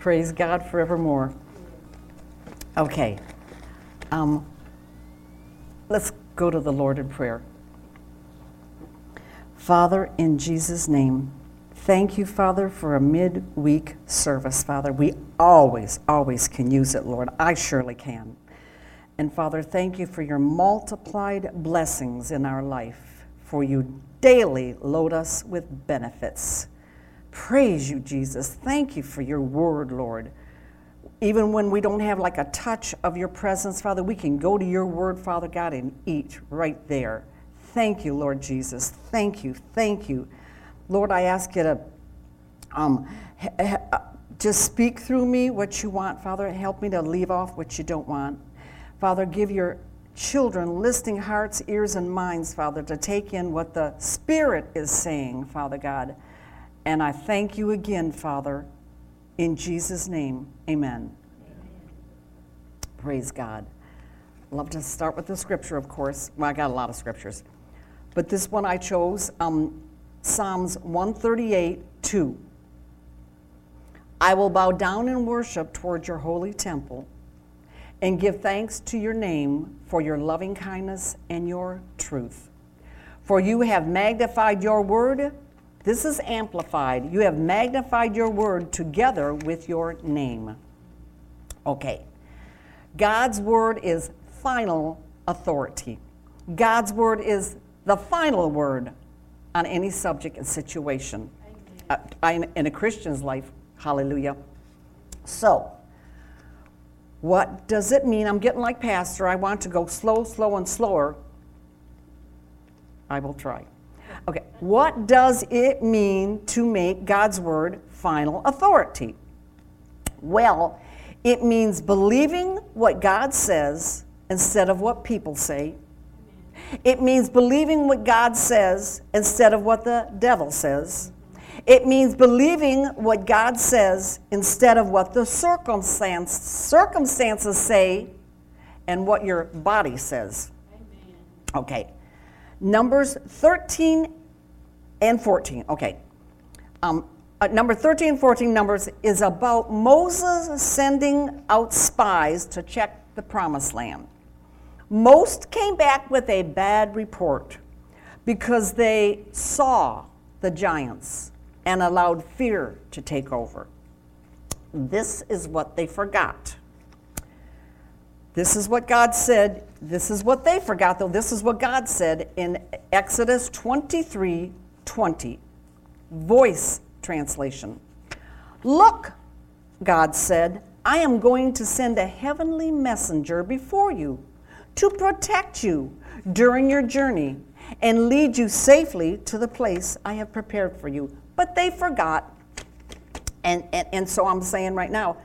Praise God forevermore. Okay. Let's go to the Lord in prayer. Father, in Jesus' name, thank you, Father, for a midweek service, Father. We always can use it, Lord. I surely can. And Father, thank you for your multiplied blessings in our life, for you daily load us with benefits. Praise you, Jesus. Thank you for your word, Lord. Even when we don't have like a touch of your presence, Father, we can go to your word, Father God, and eat right there. Thank you, Lord Jesus. Thank you. Thank you. Lord, I ask you to just speak through me what you want, Father. Help me to leave off what you don't want. Father, give your children listening hearts, ears, and minds, Father, to take in what the Spirit is saying, Father God. And I thank you again, Father, in Jesus' name, amen. Praise God. Love to start with the scripture, of course. Well, I got a lot of scriptures. But this one I chose, Psalms 138:2. I will bow down and worship toward your holy temple and give thanks to your name for your loving kindness and your truth. For you have magnified your word. This is amplified. You have magnified your word together with your name. Okay. God's word is final authority. God's word is the final word on any subject and situation in a Christian's life. Hallelujah. So, what does it mean? I'm getting like Pastor. I want to go slow, and slower. I will try. Okay, what does it mean to make God's word final authority? Well, it means believing what God says instead of what people say. It means believing what God says instead of what the devil says. It means believing what God says instead of what the circumstances say and what your body says. Amen. Okay. Numbers 13 and 14. Okay. Number 13 and 14 Numbers is about Moses sending out spies to check the promised land. Most came back with a bad report because they saw the giants and allowed fear to take over. This is what they forgot. This is what God said. This is what they forgot, though. This is what God said in Exodus 23:20, Voice translation. Look, God said, I am going to send a heavenly messenger before you to protect you during your journey and lead you safely to the place I have prepared for you. But they forgot. And so I'm saying right now,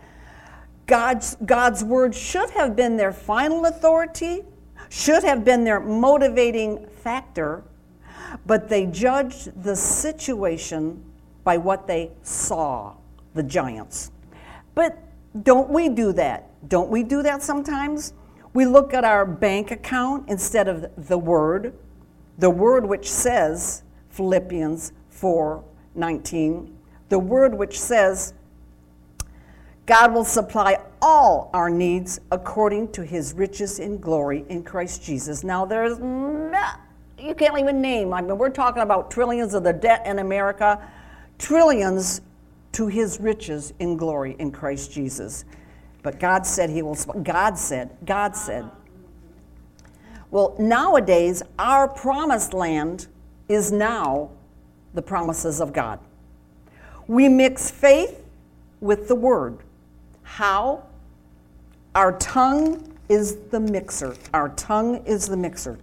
God's word should have been their final authority, should have been their motivating factor, but they judged the situation by what they saw, the giants. But don't we do that? Don't we do that sometimes? We look at our bank account instead of the word which says, Philippians 4:19, the word which says, God will supply all our needs according to his riches in glory in Christ Jesus. Now you can't even name, we're talking about trillions of the debt in America, trillions to his riches in glory in Christ Jesus. But God said he will, God said. Well, nowadays, our promised land is now the promises of God. We mix faith with the word. How? Our tongue is the mixer. Our tongue is the mixer.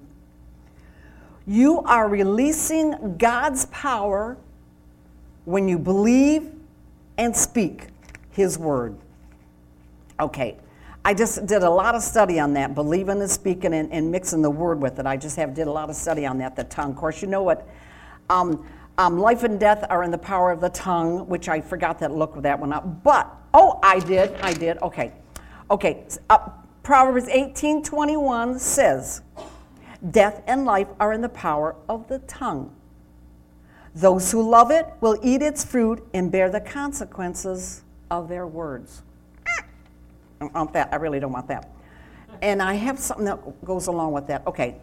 You are releasing God's power when you believe and speak his word. Okay, I just did a lot of study on that, believing and speaking and mixing the word with it. I just did a lot of study on that, the tongue. Of course, you know what? Life and death are in the power of the tongue, which I forgot to look that one up. But, I did. Okay. Proverbs 18:21 says, death and life are in the power of the tongue. Those who love it will eat its fruit and bear the consequences of their words. I don't want that. I really don't want that. And I have something that goes along with that. Okay.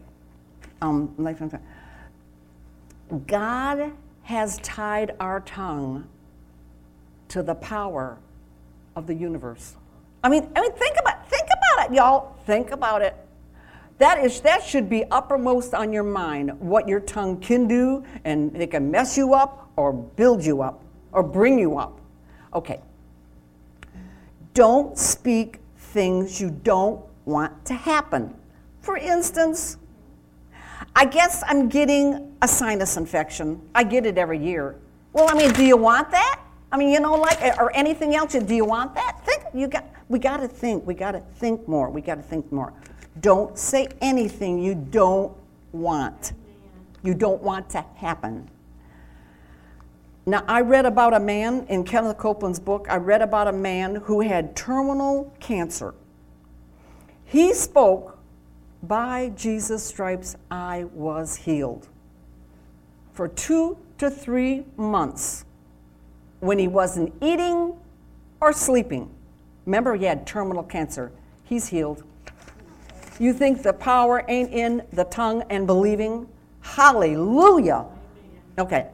God has tied our tongue to the power of the universe. I mean, think about it, y'all. Think about it. That should be uppermost on your mind, what your tongue can do, and it can mess you up or build you up or bring you up. Okay. Don't speak things you don't want to happen. For instance, I guess I'm getting a sinus infection. I get it every year. Well, I mean, do you want that? I mean, or anything else, do you want that? We got to think. We got to think more. We got to think more. Don't say anything you don't want. You don't want to happen. Now, I read about a man in Kenneth Copeland's book. I read about a man who had terminal cancer. He spoke, "By Jesus' stripes I was healed," for 2 to 3 months when he wasn't eating or sleeping. Remember, he had terminal cancer. He's healed. You think the power ain't in the tongue and believing? Hallelujah. Okay.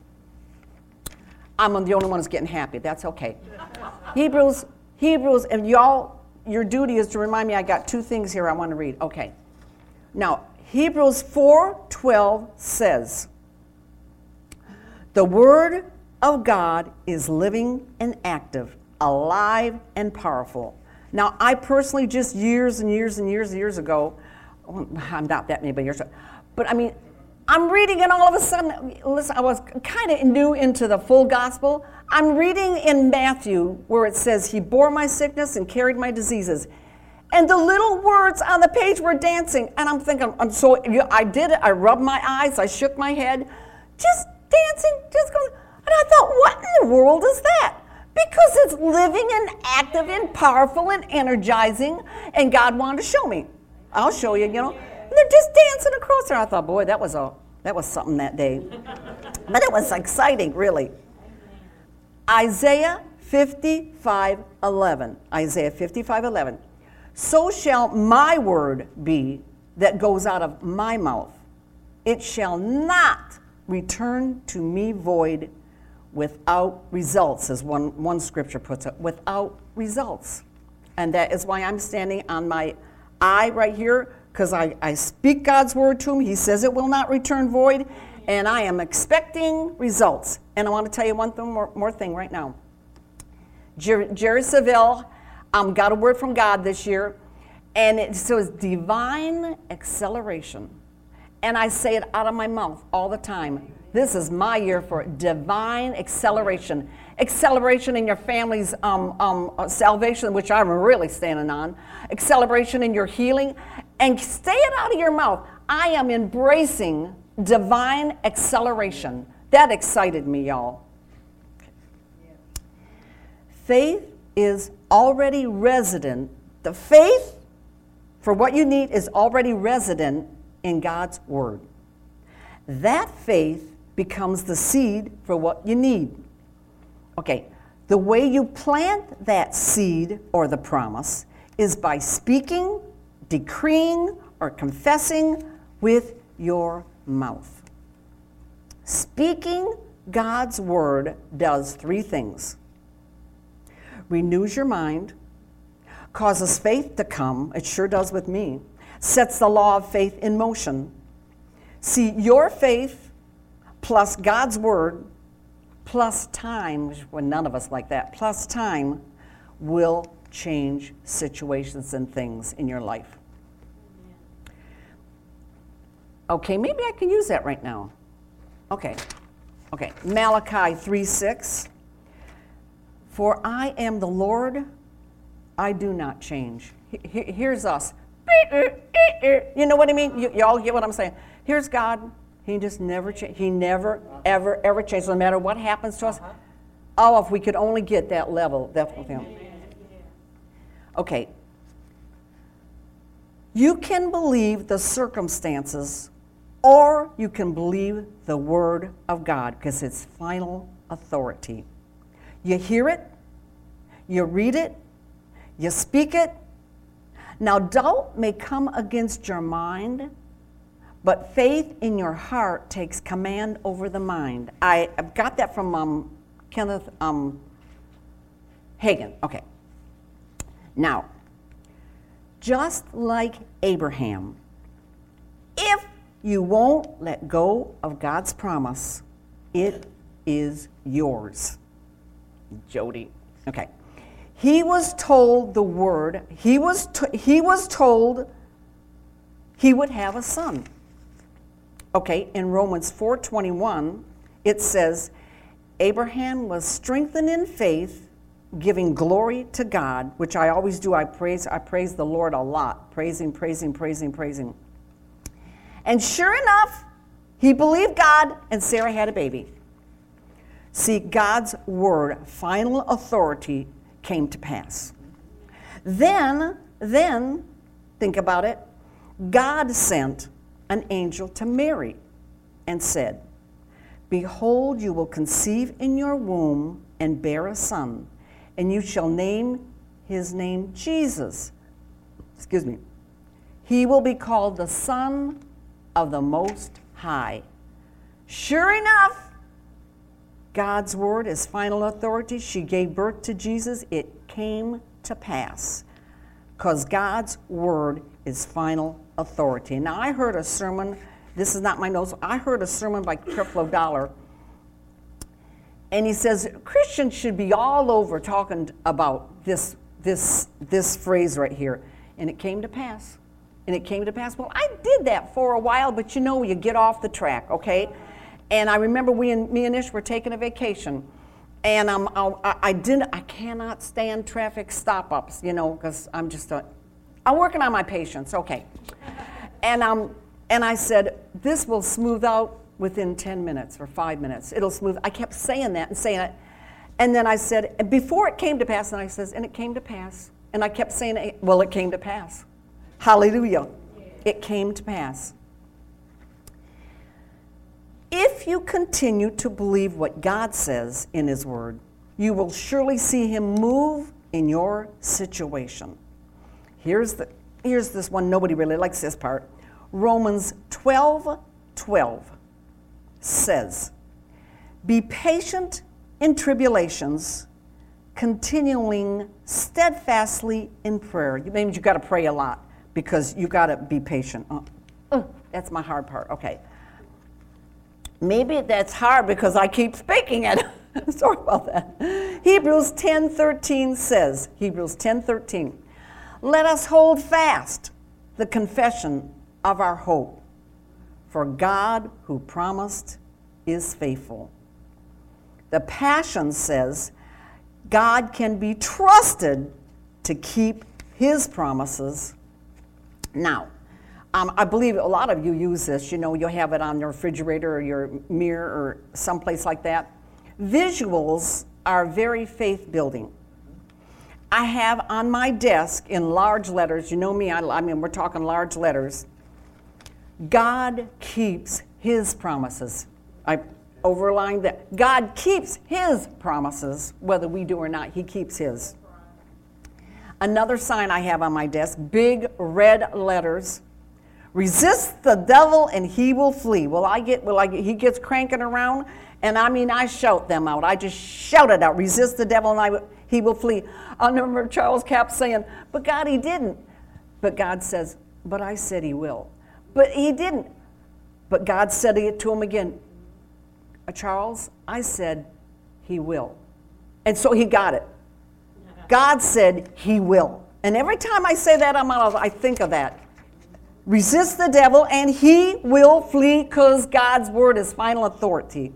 I'm the only one who's getting happy. That's okay. Hebrews, and y'all, your duty is to remind me I got 2 things here I want to read. Okay. Now, Hebrews 4:12 says, "The word of God is living and active, alive and powerful." Now, I personally just years and years ago, I'm not that many, but years ago, but I mean, I'm reading and all of a sudden, listen, I was kind of new into the full gospel. I'm reading in Matthew where it says, "He bore my sickness and carried my diseases." And the little words on the page were dancing. And I'm thinking, I did it. I rubbed my eyes. I shook my head. Just dancing, just going. And I thought, what in the world is that? Because it's living and active and powerful and energizing. And God wanted to show me. I'll show you, They're just dancing across there. I thought, boy, that was something that day. But it was exciting, really. Isaiah 55:11. Isaiah 55:11. "So shall my word be that goes out of my mouth. It shall not return to me void without results," as one scripture puts it, without results. And that is why I'm standing on my I right here, because I speak God's word to him. He says it will not return void, and I am expecting results. And I want to tell you one more thing right now. Jerry Savelle got a word from God this year, and it says divine acceleration. And I say it out of my mouth all the time. This is my year for divine acceleration. Acceleration in your family's salvation, which I'm really standing on. Acceleration in your healing. And say it out of your mouth. I am embracing divine acceleration. That excited me, y'all. Faith is already resident. The faith for what you need is already resident in God's word. That faith becomes the seed for what you need. Okay, the way you plant that seed or the promise is by speaking, decreeing, or confessing with your mouth. Speaking God's word does 3 things. Renews your mind, causes faith to come, it sure does with me, sets the law of faith in motion. See, your faith plus God's word plus time, which well, none of us like that, plus time will change situations and things in your life. Okay, maybe I can use that right now. Okay. Malachi 3:6. "For I am the Lord, I do not change." Here's us. You know what I mean? You all get what I'm saying? Here's God. He just never changes. He never, ever changes, no matter what happens to us. Oh, if we could only get that level. Okay. You can believe the circumstances, or you can believe the word of God, because it's final authority. You hear it, you read it, you speak it. Now, doubt may come against your mind, but faith in your heart takes command over the mind. I've got that from Kenneth Hagin. Okay. Now, just like Abraham, if you won't let go of God's promise, it is yours. Jody. Okay. He was told the word, he was told he would have a son. Okay, in Romans 4:21, it says, Abraham was strengthened in faith, giving glory to God, which I always do. I praise the Lord a lot. Praise him. And sure enough, he believed God, and Sarah had a baby. See, God's word, final authority, came to pass. Then, think about it, God sent an angel to Mary and said, Behold, you will conceive in your womb and bear a son, and you shall name his name Jesus. Excuse me. He will be called the Son of the Most High. Sure enough, God's word is final authority. She gave birth to Jesus. It came to pass because God's word is final authority. Now, I heard a sermon. This is not my notes. I heard a sermon by Creflo Dollar, and he says Christians should be all over talking about this phrase right here. And it came to pass. And it came to pass. Well, I did that for a while, but you get off the track, okay? And I remember me and Ish were taking a vacation, and I cannot stand traffic stop-ups, because I'm working on my patience, okay. And I said, this will smooth out within 10 minutes or 5 minutes. It'll smooth. I kept saying that and saying it. And then I said, and before it came to pass, and I says, and it came to pass. And I kept saying, well, it came to pass. Hallelujah. It came to pass. If you continue to believe what God says in his word, you will surely see him move in your situation. Here's this one. Nobody really likes this part. Romans 12:12 says, Be patient in tribulations, continuing steadfastly in prayer. It means you got to pray a lot because you got to be patient. That's my hard part. Okay. Maybe that's hard because I keep speaking it. Sorry about that. Hebrews 10:13 says, Hebrews 10:13, let us hold fast the confession of our hope, for God who promised is faithful. The Passion says, God can be trusted to keep his promises. Now, I believe a lot of you use this. You'll have it on your refrigerator or your mirror or someplace like that. Visuals are very faith-building. I have on my desk in large letters, you know me, I mean, we're talking large letters, God keeps his promises. I overlined that. God keeps his promises, whether we do or not, he keeps his. Another sign I have on my desk, big red letters, resist the devil and he will flee. He gets cranking around, and I shout them out. I just shout it out. Resist the devil and he will flee. I remember Charles Capp saying, but God, he didn't. But God says, but I said he will. But he didn't. But God said it to him again. Charles, I said he will. And so he got it. God said he will. And every time I say that, I think of that. Resist the devil and he will flee because God's word is final authority.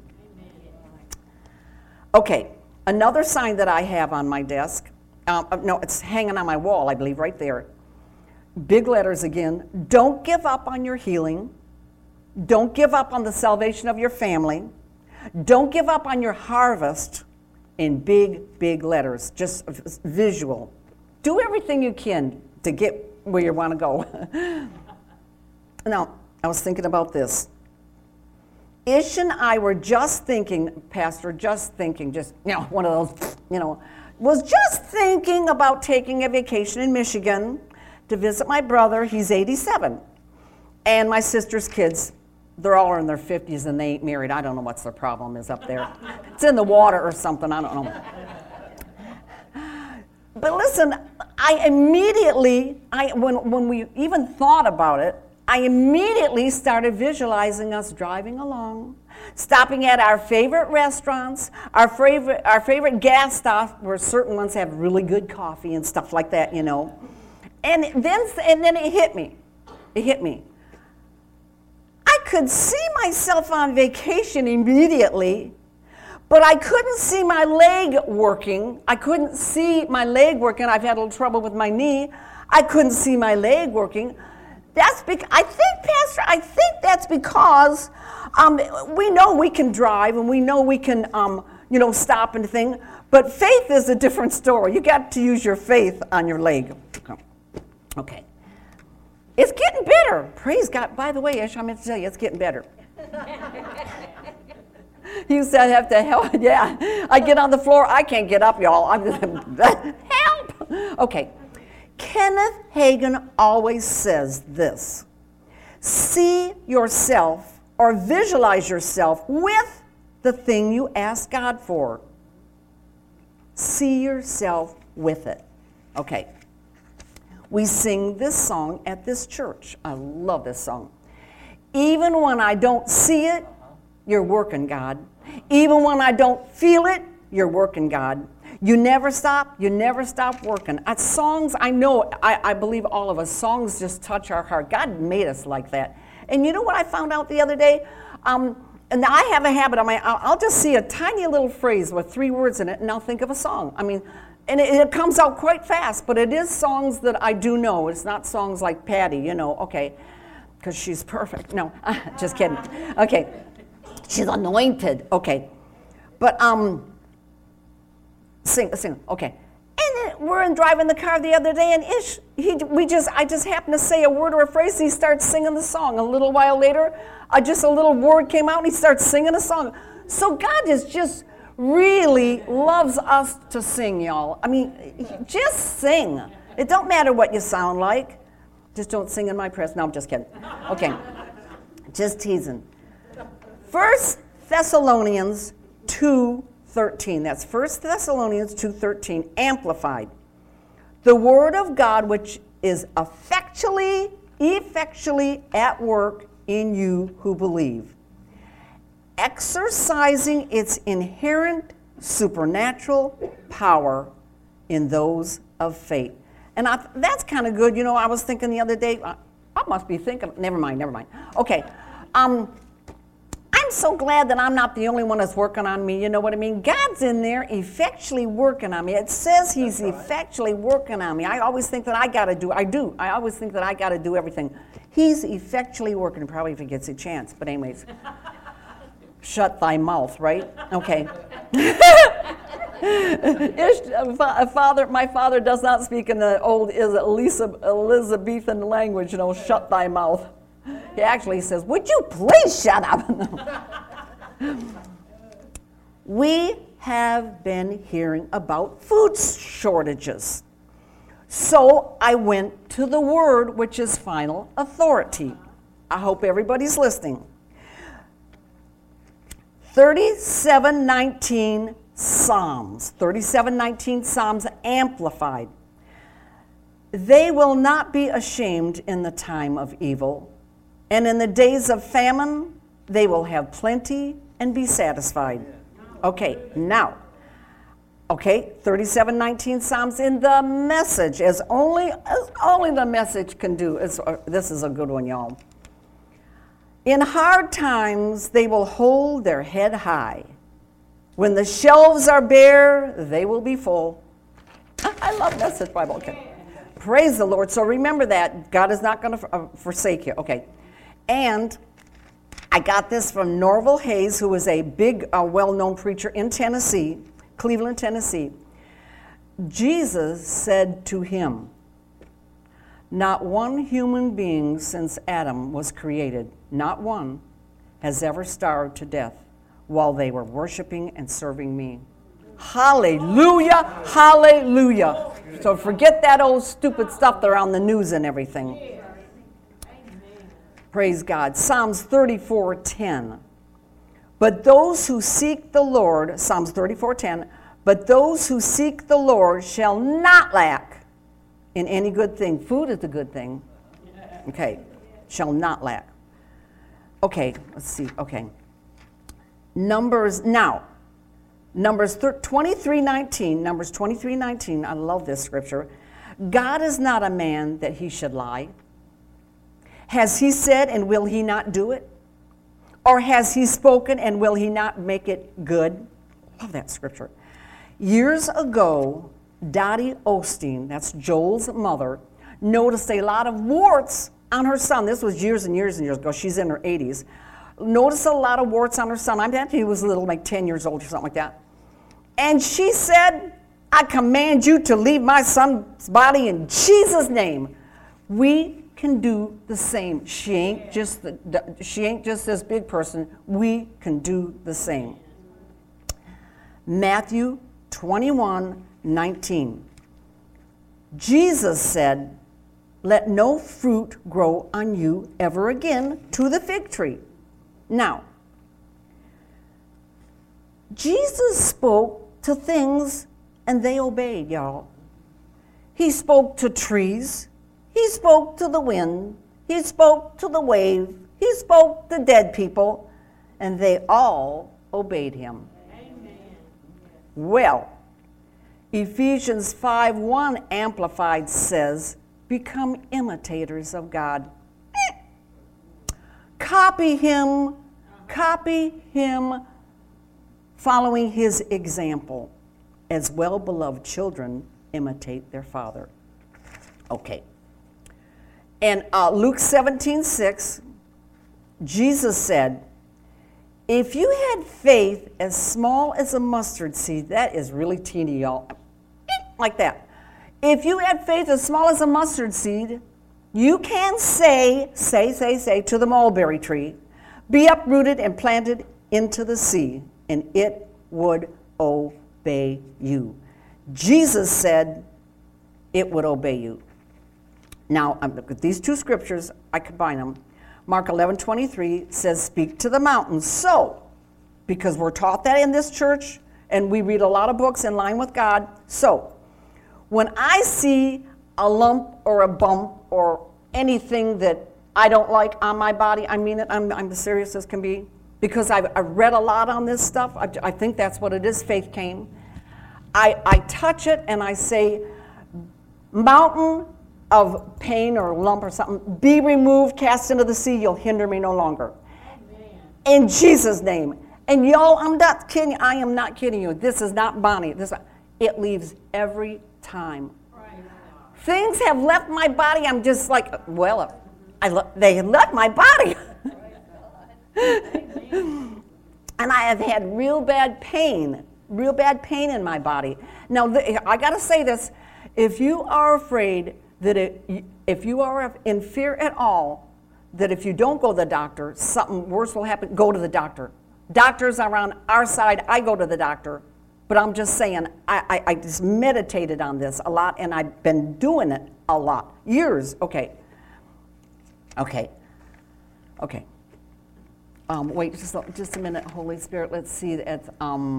Okay, another sign that I have on my desk, no, it's hanging on my wall, I believe, right there. Big letters again. Don't give up on your healing. Don't give up on the salvation of your family. Don't give up on your harvest, in big, big letters, just visual. Do everything you can to get where you want to go. Now, I was thinking about this. Ish and I were just thinking, Pastor, just one of those, was just thinking about taking a vacation in Michigan to visit my brother. He's 87. And my sister's kids, they're all in their 50s and they ain't married. I don't know what's their problem is up there. It's in the water or something, I don't know. But listen, when we even thought about it, I immediately started visualizing us driving along, stopping at our favorite restaurants, our favorite gas stops, where certain ones have really good coffee and stuff like that, you know. And then it hit me. It hit me. I could see myself on vacation immediately, but I couldn't see my leg working. I couldn't see my leg working. I've had a little trouble with my knee. I couldn't see my leg working. I think that's because we know we can drive and we know we can, stop and thing. But faith is a different story. You got to use your faith on your leg. Okay. It's getting better. Praise God. By the way, Ish, I meant to tell you, it's getting better. You said I have to help. Yeah. I get on the floor. I can't get up, y'all. I'm just, help. Okay. Kenneth Hagin always says this. See yourself or visualize yourself with the thing you ask God for. See yourself with it. Okay. We sing this song at this church. I love this song. Even when I don't see it, you're working, God. Even when I don't feel it, you're working, God. You never stop working. Songs, I know, I believe all of us, songs just touch our heart. God made us like that. And you know what I found out the other day? And I have a habit, I'll just see a tiny little phrase with 3 words in it, and I'll think of a song. And it comes out quite fast, but it is songs that I do know. It's not songs like Patty, okay, because she's perfect. No, just kidding. Okay, she's anointed. Okay, but sing, okay. And then we're driving the car the other day, and I just happened to say a word or a phrase, and he starts singing the song. A little while later, just a little word came out, and he starts singing a song. So God is just really loves us to sing, y'all. Just sing. It don't matter what you sound like. Just don't sing in my press. No, I'm just kidding. Okay. Just teasing. 1 Thessalonians 2:13. That's 1 Thessalonians 2:13, amplified. The word of God which is effectually at work in you who believe, exercising its inherent supernatural power in those of faith. And that's kind of good. I was thinking the other day, I must be thinking, never mind. Okay. I'm so glad that I'm not the only one that's working on me. You know what I mean? God's in there effectually working on me. It says he's effectually working on me. I always think that I always think that I got to do everything. He's effectually working, probably if he gets a chance. But anyways. Shut thy mouth, right? Okay. My father does not speak in the old Elizabethan language, shut thy mouth. He actually says, would you please shut up? We have been hearing about food shortages. So I went to the word which is final authority. I hope everybody's listening. 37:19 Psalms. 37:19 Psalms amplified. They will not be ashamed in the time of evil, and in the days of famine they will have plenty and be satisfied. Okay, now. Okay, 37:19 Psalms in the Message, as only the Message can do. This is a good one, y'all. In hard times, they will hold their head high. When the shelves are bare, they will be full. I love Message Bible. Okay. Praise the Lord. So remember that. God is not going to forsake you. Okay. And I got this from Norval Hayes, who is a big, well-known preacher in Tennessee, Cleveland, Tennessee. Jesus said to him, not one human being since Adam was created, not one, has ever starved to death while they were worshiping and serving me. Hallelujah, hallelujah. So forget that old stupid stuff that's on the news and everything. Praise God. Psalms 34:10. But those who seek the Lord, Psalms 34:10, but those who seek the Lord shall not lack in any good thing. Food is a good thing. Okay, shall not lack. Okay, let's see. Okay. Numbers 23:19, Numbers 23:19, I love this scripture. God is not a man that he should lie. Has he said and will he not do it? Or has he spoken and will he not make it good? Love that scripture. Years ago, Dottie Osteen, that's Joel's mother, noticed a lot of warts on her son. This was years and years and years ago. She's in her 80s. Noticed a lot of warts on her son. I bet he was little, like 10 years old or something like that. And she said, I command you to leave my son's body in Jesus' name. We can do the same. She ain't just this big person. We can do the same. Matthew 21:19. Jesus said, let no fruit grow on you ever again to the fig tree. Now, Jesus spoke to things and they obeyed, y'all. He spoke to trees. He spoke to the wind. He spoke to the wave. He spoke to dead people, and they all obeyed him. Amen. Well, Ephesians 5:1 Amplified says, become imitators of God. Copy him, following his example, as well-beloved children imitate their father. Okay. And Luke 17:6, Jesus said, if you had faith as small as a mustard seed, that is really teeny, y'all, like that. If you had faith as small as a mustard seed, you can say to the mulberry tree, be uprooted and planted into the sea, and it would obey you. Jesus said it would obey you. Now, with these two scriptures, I combine them. Mark 11:23 says, speak to the mountains. So, because we're taught that in this church, and we read a lot of books in line with God, so, when I see a lump or a bump or anything that I don't like on my body, I mean it, I'm as serious as can be, because I've read a lot on this stuff. I think that's what it is, faith came. I touch it and I say, mountain of pain or lump or something, be removed, cast into the sea, you'll hinder me no longer. Amen. In Jesus' name. And y'all, I'm not kidding you. I am not kidding you. This is not Bonnie. It leaves every time. Right. Things have left my body. I'm just like, well, they left my body. And I have had real bad pain in my body. Now, I got to say this. If you are afraid that if you are in fear at all, that if you don't go to the doctor, something worse will happen, go to the doctor. Doctors are on our side. I go to the doctor. But I'm just saying, I just meditated on this a lot, and I've been doing it a lot. Years. Okay. Wait, just a minute, Holy Spirit. Let's see. It's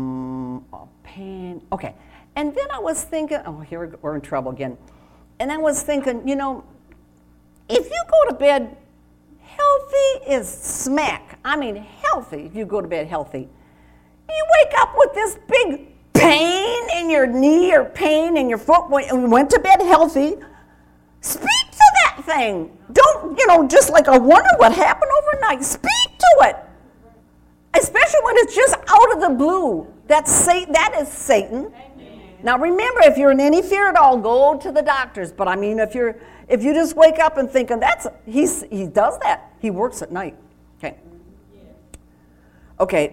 pain. Okay. And then I was thinking, here we're in trouble again. And I was thinking, if you go to bed healthy as smack, I mean healthy, if you go to bed healthy, you wake up with this big pain in your knee or pain in your foot when you went to bed healthy, speak to that thing. Don't, just like I wonder what happened overnight. Speak to it. Especially when it's just out of the blue. That is Satan. Amen. Now remember, if you're in any fear at all, go to the doctors. But I mean, if you just wake up and thinking he does that. He works at night. Okay. Okay.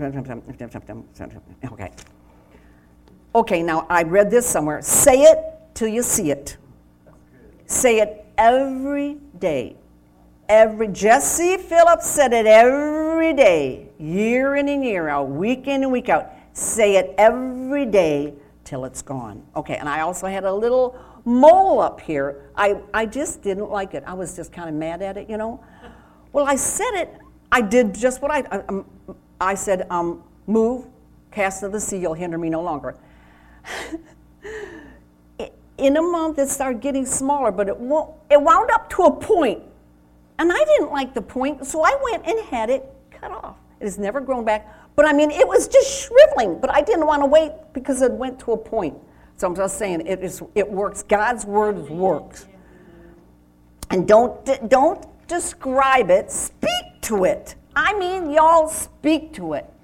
Okay, now I read this somewhere. Say it till you see it. Say it every day. Jesse Phillips said it every day, year in and year out, week in and week out. Say it every day till it's gone. Okay, and I also had a little mole up here. I just didn't like it. I was just kind of mad at it, you know. Well, I said it. I did just what I said, move, cast of the sea, you'll hinder me no longer. In a month, it started getting smaller, but it wound up to a point. And I didn't like the point, so I went and had it cut off. It has never grown back. But I mean, it was just shriveling, but I didn't want to wait because it went to a point. So I'm just saying, it works. God's word works. And don't describe it, speak to it. I mean, y'all speak to it.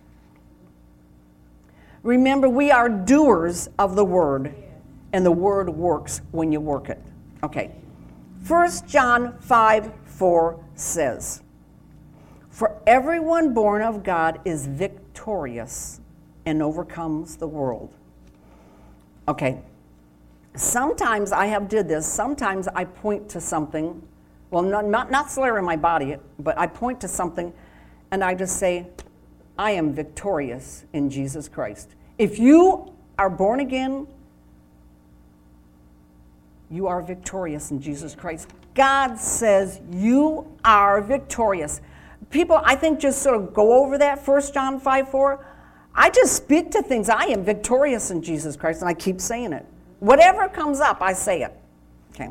Remember, we are doers of the word, and the word works when you work it. Okay. 1 John 5:4 says, "For everyone born of God is victorious and overcomes the world." Okay. Sometimes I have did this. Sometimes I point to something. Well, not slur in my body, but I point to something, and I just say, I am victorious in Jesus Christ. If you are born again, you are victorious in Jesus Christ. God says you are victorious. People, I think, just sort of go over that 1 John 5:4. I just speak to things. I am victorious in Jesus Christ, and I keep saying it. Whatever comes up, I say it. Okay.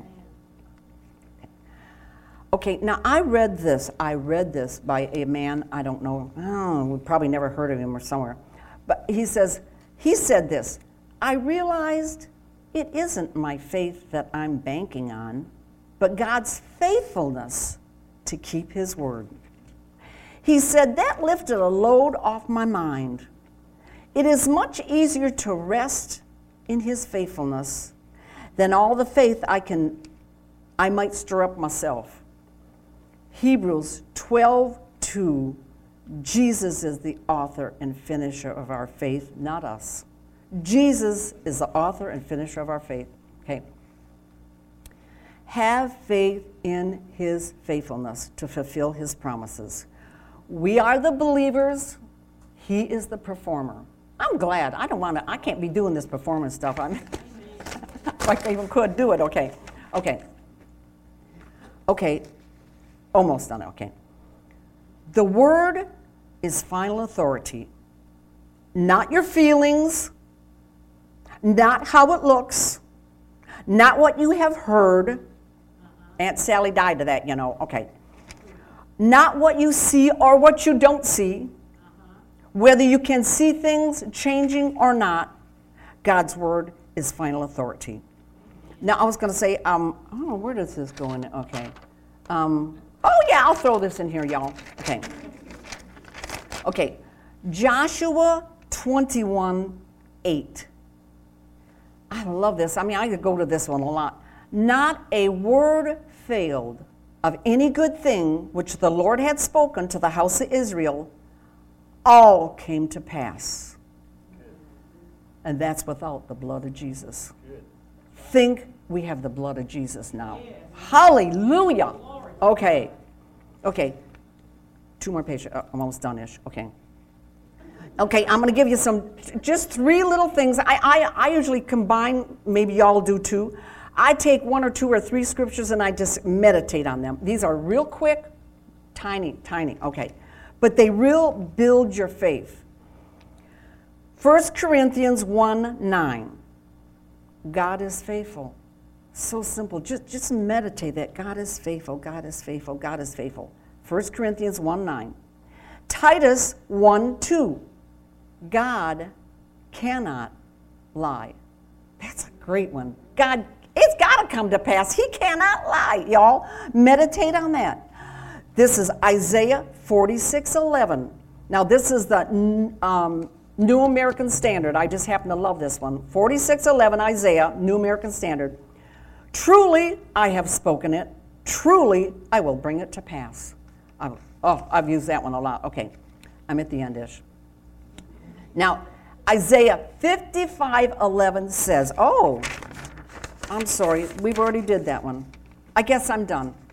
Okay, now I read this by a man, I don't know, we probably never heard of him or somewhere. But he said this, "I realized it isn't my faith that I'm banking on, but God's faithfulness to keep his word." He said, that lifted a load off my mind. It is much easier to rest in his faithfulness than all the faith I might stir up myself. Hebrews 12:2, Jesus is the author and finisher of our faith, not us. Jesus is the author and finisher of our faith. Okay. Have faith in his faithfulness to fulfill his promises. We are the believers. He is the performer. I'm glad. I can't be doing this performance stuff. Like I even could do it. Okay. Almost done. Okay. The word is final authority. Not your feelings, not how it looks, not what you have heard. Aunt Sally died to that, you know. Okay. Not what you see or what you don't see. Whether you can see things changing or not, God's word is final authority. Now, I was going to say, I don't know, where does this go in? Okay. Oh, yeah, I'll throw this in here, y'all. Okay. Joshua 21:8. I love this. I mean, I could go to this one a lot. Not a word failed of any good thing which the Lord had spoken to the house of Israel, all came to pass. And that's without the blood of Jesus. Think we have the blood of Jesus now. Hallelujah. Okay. 2 more pages. I'm almost done-ish. Okay, I'm going to give you just 3 little things. I usually combine, maybe y'all do too. I take 1 or 2 or 3 scriptures and I just meditate on them. These are real quick, tiny, okay. But they will build your faith. 1 Corinthians 1:9. God is faithful. So simple. Just meditate that. God is faithful, God is faithful, God is faithful. 1 Corinthians 1:9. Titus 1:2. God cannot lie. That's a great one. It's got to come to pass. He cannot lie, y'all. Meditate on that. This is Isaiah 46:11. Now, this is the New American Standard. I just happen to love this one. 46:11, Isaiah, New American Standard. Truly, I have spoken it. Truly, I will bring it to pass. I've used that one a lot. Okay, I'm at the end-ish. Now, Isaiah 55:11 says, I'm sorry, we've already did that one. I guess I'm done.